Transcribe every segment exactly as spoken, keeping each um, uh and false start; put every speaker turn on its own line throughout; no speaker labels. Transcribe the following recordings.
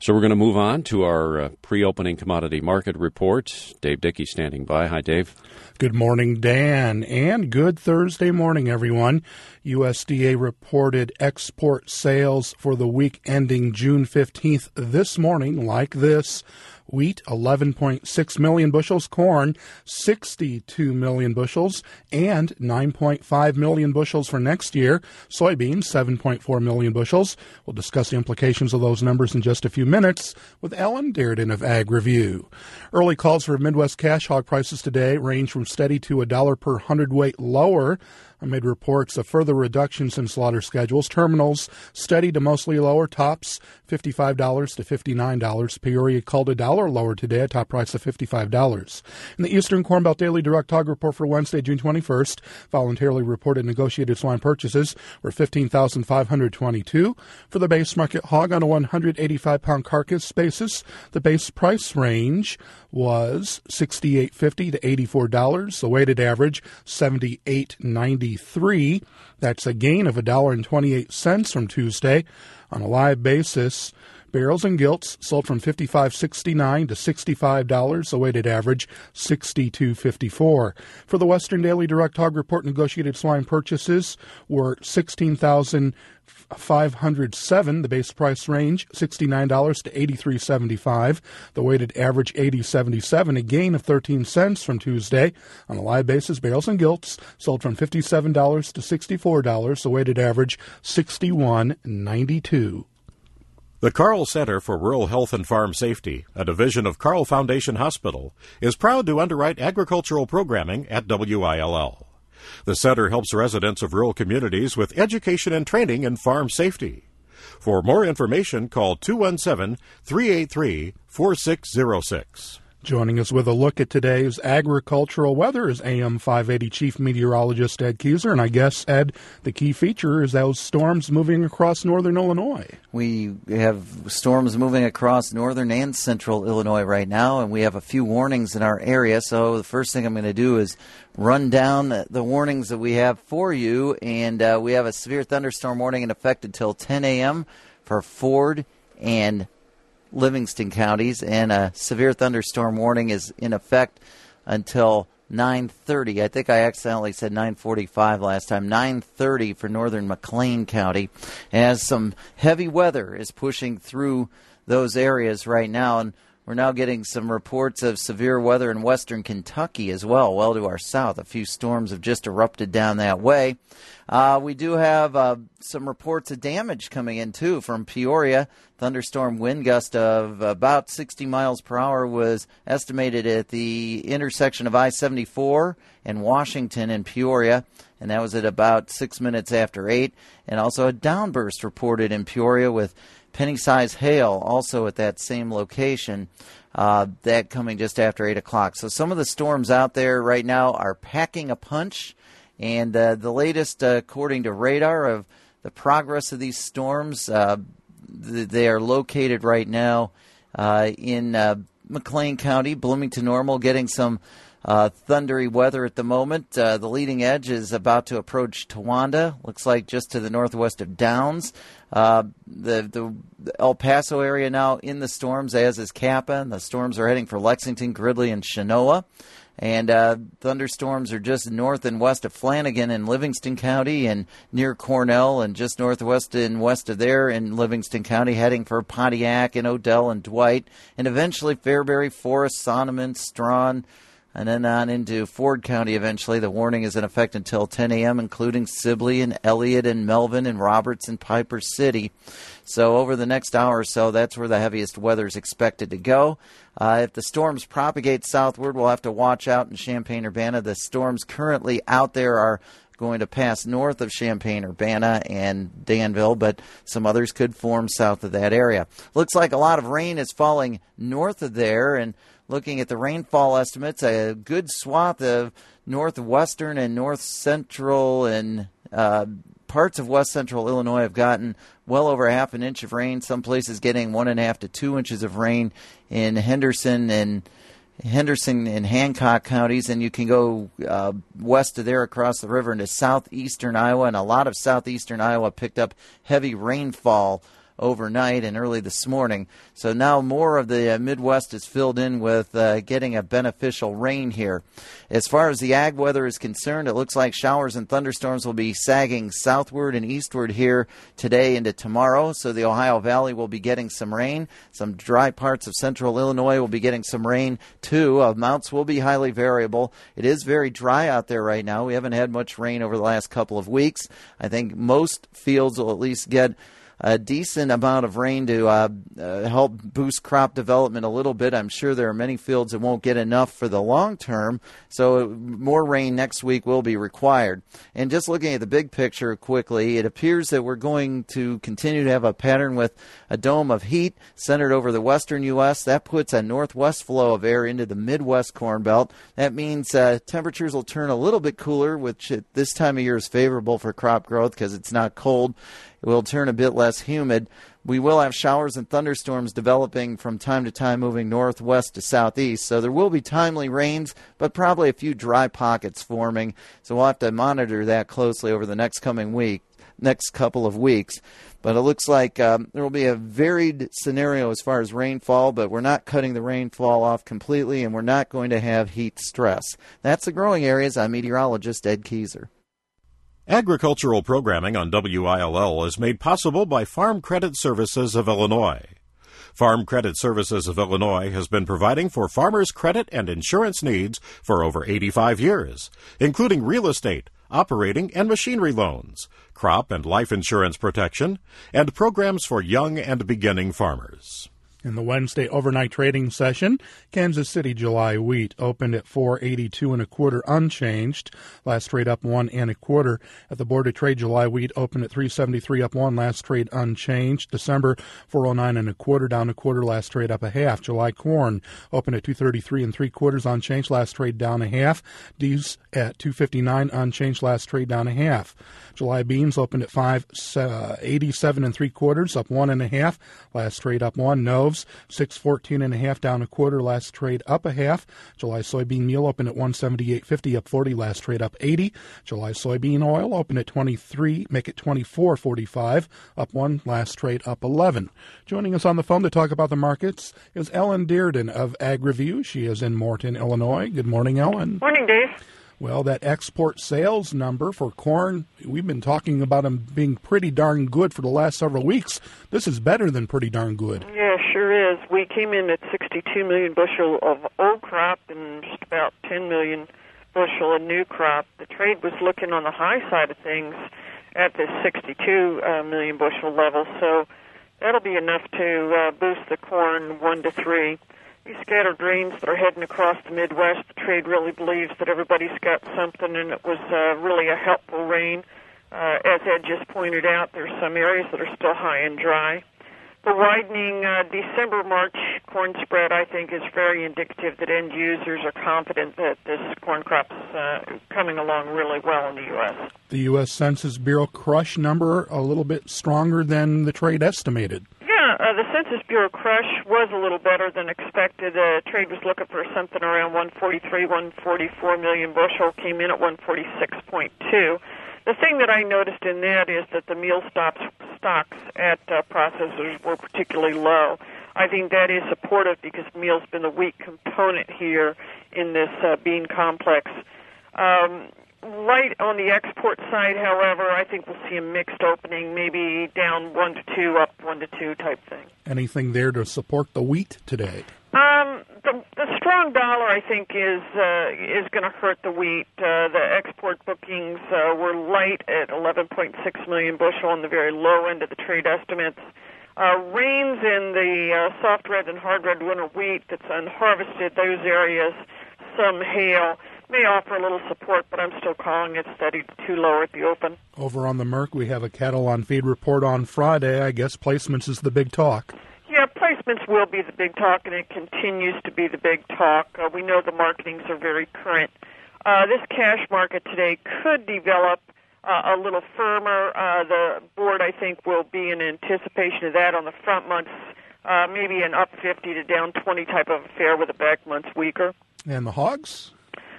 So we're going to move on to our uh, pre-opening commodity market report. Dave Dickey standing by. Hi, Dave.
Good morning, Dan, and good Thursday morning, everyone. U S D A reported export sales for the week ending June fifteenth this morning like this. Wheat, eleven point six million bushels. Corn, sixty-two million bushels. And nine point five million bushels for next year. Soybeans, seven point four million bushels. We'll discuss the implications of those numbers in just a few minutes with Alan Darden of Ag Review. Early calls for Midwest cash hog prices today range from steady to a dollar per hundredweight lower, amid reports of further reductions in slaughter schedules. Terminals steady to mostly lower. Tops fifty-five dollars to fifty-nine dollars. Peoria called a dollar lower today, a top price of fifty-five dollars. In the Eastern Corn Belt Daily Direct Hog Report for Wednesday, June twenty-first, voluntarily reported negotiated swine purchases were fifteen thousand five hundred twenty-two. For the base market hog on a one hundred eighty-five pound carcass basis, the base price range was sixty-eight fifty to eighty-four dollars. The weighted average, seventy-eight ninety-three. That's a gain of one dollar and twenty-eight cents from Tuesday. On a live basis, barrels and gilts sold from fifty-five sixty-nine to sixty-five dollars. The weighted average, sixty-two fifty-four. For the Western Daily Direct Hog Report, negotiated swine purchases were sixteen thousand five hundred seven. The base price range, sixty-nine dollars to eighty-three seventy-five. The weighted average, eighty seventy-seven, a gain of thirteen cents from Tuesday. On a live basis, barrels and gilts sold from fifty-seven dollars to sixty-four dollars. The weighted average, sixty-one ninety-two.
The Carle Center for Rural Health and Farm Safety, a division of Carle Foundation Hospital, is proud to underwrite agricultural programming at W I L L. The center helps residents of rural communities with education and training in farm safety. For more information, call two one seven, three eight three, four six zero six.
Joining us with a look at today's agricultural weather is A M five eighty Chief Meteorologist Ed Keyser. And I guess, Ed, the key feature is those storms moving across northern Illinois.
We have storms moving across northern and central Illinois right now, and we have a few warnings in our area. So the first thing I'm going to do is run down the warnings that we have for you. And uh, we have a severe thunderstorm warning in effect until ten a.m. for Ford and Livingston counties, and a severe thunderstorm warning is in effect until nine thirty. I think I accidentally said nine forty-five last time. nine thirty for northern McLean County, as some heavy weather is pushing through those areas right now, and we're now getting some reports of severe weather in western Kentucky as well, well to our south. A few storms have just erupted down that way. Uh, we do have uh, some reports of damage coming in, too, from Peoria. Thunderstorm wind gust of about sixty miles per hour was estimated at the intersection of I seventy-four and Washington in Peoria, and that was at about six minutes after eight. And also a downburst reported in Peoria with penny-sized hail also at that same location, uh, that coming just after eight o'clock. So some of the storms out there right now are packing a punch. And uh, the latest, uh, according to radar, of the progress of these storms, uh, th- they are located right now uh, in uh, McLean County, Bloomington Normal, getting some uh, thundery weather at the moment. Uh, the leading edge is about to approach Towanda, looks like just to the northwest of Downs. Uh, the, the the El Paso area now in the storms, as is Kappa, and the storms are heading for Lexington, Gridley, and Chenoa. And uh, thunderstorms are just north and west of Flanagan in Livingston County and near Cornell, and just northwest and west of there in Livingston County, heading for Pontiac and Odell and Dwight, and eventually Fairbury, Forest, Sonneman, Strawn, and then on into Ford County eventually. The warning is in effect until ten a.m., including Sibley and Elliott and Melvin and Roberts and Piper City. So over the next hour or so, that's where the heaviest weather is expected to go. Uh, if the storms propagate southward, we'll have to watch out in Champaign-Urbana. The storms currently out there are going to pass north of Champaign-Urbana and Danville, but some others could form south of that area. Looks like a lot of rain is falling north of there, and looking at the rainfall estimates, a good swath of northwestern and north central and uh, parts of west central Illinois have gotten well over half an inch of rain. Some places getting one and a half to two inches of rain in Henderson and Henderson and Hancock counties, and you can go uh, west of there across the river into southeastern Iowa, and a lot of southeastern Iowa picked up heavy rainfall overnight and early this morning. So now more of the uh, Midwest is filled in with uh, getting a beneficial rain here. As far as the ag weather is concerned, it looks like showers and thunderstorms will be sagging southward and eastward here today into tomorrow. So the Ohio Valley will be getting some rain. Some dry parts of central Illinois will be getting some rain too. Amounts will be highly variable. It is very dry out there right now. We haven't had much rain over the last couple of weeks. I think most fields will at least get a decent amount of rain to uh, uh, help boost crop development a little bit. I'm sure there are many fields that won't get enough for the long term, so more rain next week will be required. And just looking at the big picture quickly, it appears that we're going to continue to have a pattern with a dome of heat centered over the western U S. That puts a northwest flow of air into the Midwest Corn Belt. That means uh, temperatures will turn a little bit cooler, which at this time of year is favorable for crop growth because it's not cold. It will turn a bit less humid. We will have showers and thunderstorms developing from time to time, moving northwest to southeast. So there will be timely rains, but probably a few dry pockets forming. So we'll have to monitor that closely over the next coming week, next couple of weeks. But it looks like um, there will be a varied scenario as far as rainfall, but we're not cutting the rainfall off completely, and we're not going to have heat stress. That's the growing areas. I'm meteorologist Ed Keyser.
Agricultural programming on W I L L is made possible by Farm Credit Services of Illinois. Farm Credit Services of Illinois has been providing for farmers' credit and insurance needs for over eighty-five years, including real estate, operating and machinery loans, crop and life insurance protection, and programs for young and beginning farmers.
In the Wednesday overnight trading session, Kansas City July wheat opened at four eighty-two and a quarter unchanged. Last trade up one and a quarter. At the Board of Trade, July wheat opened at three seventy-three up one. Last trade unchanged. December four oh nine and a quarter down a quarter. Last trade up a half. July corn opened at two thirty-three and three quarters unchanged. Last trade down a half. D's at two fifty-nine unchanged. Last trade down a half. July beans opened at five eighty-seven and three quarters up one and a half. Last trade up one. Noves six fourteen and a half down a quarter. Last trade up a half. July soybean meal opened at one seventy-eight fifty up forty. Last trade up eighty. July soybean oil opened at twenty-three, make it twenty-four forty-five up one. Last trade up eleven. Joining us on the phone to talk about the markets is Ellen Dearden of Ag Review. She is in Morton, Illinois. Good morning, Ellen.
Morning, Dave.
Well, that export sales number for corn, we've been talking about them being pretty darn good for the last several weeks. This is better than pretty darn good.
Yeah, sure is. We came in at sixty-two million bushel of old crop and just about ten million bushel of new crop. The trade was looking on the high side of things at the sixty-two uh, million bushel level, so that'll be enough to uh, boost the corn one to three. These scattered rains that are heading across the Midwest, the trade really believes that everybody's got something, and it was uh, really a helpful rain. Uh, as Ed just pointed out, there's some areas that are still high and dry. The widening uh, December-March corn spread, I think, is very indicative that end users are confident that this corn crop's uh, coming along really well in the U S.
The U S Census Bureau crush number a little bit stronger than the trade estimated.
Yeah, uh, the Census Bureau crush was a little better than expected. The uh, trade was looking for something around one forty-three, one forty-four million bushel, came in at one forty-six point two. The thing that I noticed in that is that the meal stops, stocks at uh, processors were particularly low. I think that is supportive because meal's been the weak component here in this uh, bean complex. Um, Light on the export side, however, I think we'll see a mixed opening, maybe down one to two, up one to two type thing.
Anything there to support the wheat today?
Um, the, the strong dollar, I think, is uh, is going to hurt the wheat. Uh, the export bookings uh, were light at eleven point six million bushel on the very low end of the trade estimates. Uh, rains in the uh, soft red and hard red winter wheat that's unharvested, those areas, some hail, may offer a little support, but I'm still calling it steady to too low at the open.
Over on the Merc, we have a cattle on feed report on Friday. I guess placements is the big talk.
Yeah, placements will be the big talk, and it continues to be the big talk. Uh, we know the marketings are very current. Uh, this cash market today could develop uh, a little firmer. Uh, the board, I think, will be in anticipation of that on the front months, uh, maybe an up fifty to down twenty type of affair with the back months weaker.
And the hogs?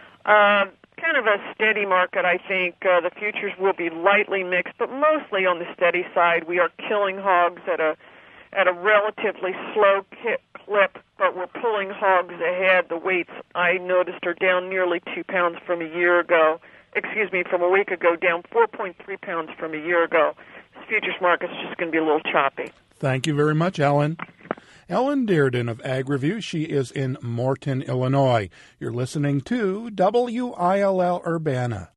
Uh, kind of a steady market, I think. Uh, the futures will be lightly mixed, but mostly on the steady side. We are killing hogs at a at a relatively slow clip, but we're pulling hogs ahead. The weights, I noticed, are down nearly two pounds from a year ago. Excuse me, from a week ago, down four point three pounds from a year ago. This futures market's just going to be a little choppy.
Thank you very much, Ellen. Ellen Dearden of AgReview. She is in Morton, Illinois. You're listening to W I L L Urbana.